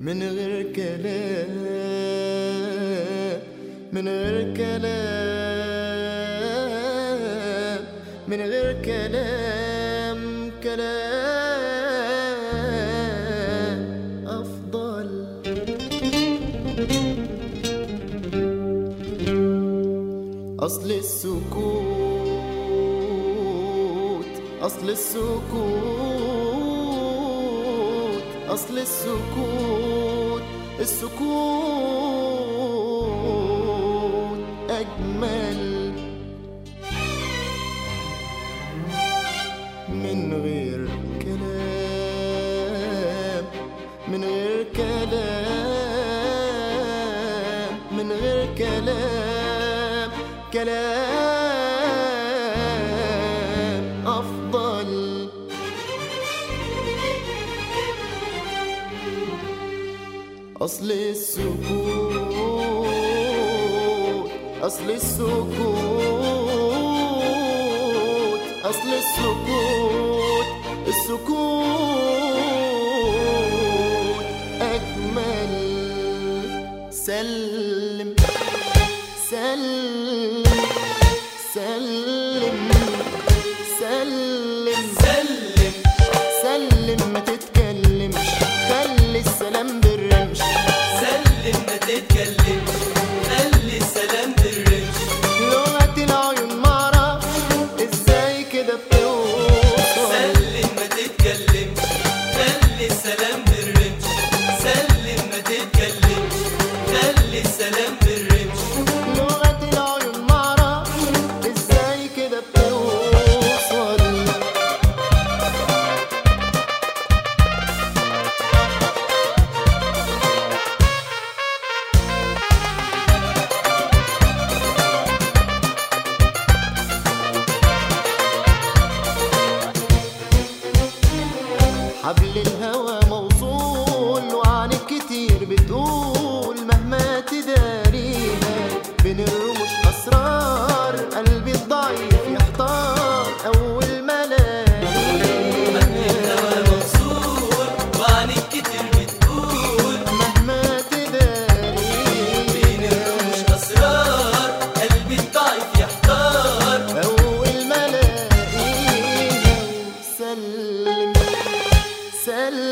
من غير كلام، من غير كلام، من غير كلام، كلام أفضل. أصل السكوت، أصل السكوت، أصل السكوت، السكوت أجمل من غير كلام، من غير كلام، من غير كلام، كلام أفضل. أصل السكوت، أصل السكوت، أصل السكوت، السكوت أجمل. سلم سلم سلم سلم سلم سلم، ما تتكلمش، خلي السلام بالرمش. سلم ما تتكلمش، خلي السلام بالرمش. لغة العيون معرفش ازاي كده بتوصل. سلم ما تتكلمش، خلي السلام بالرمش. سلم ما تتكلمش، خلي السلام بالرمش. لغة العيون معرفش ازاي كده بتوصل. حبل الهوى موصول وعنك كتير بتقول، مهما تداريها بين الرموش أسرار، قلبي الضعيف يحتار أول ما الهوى الاقيها. موصول وعنك كتير بتقول، مهما تداريها بين الرموش أسرار، قلبي الضعيف يحتار أول ما الاقيها. سلم سلم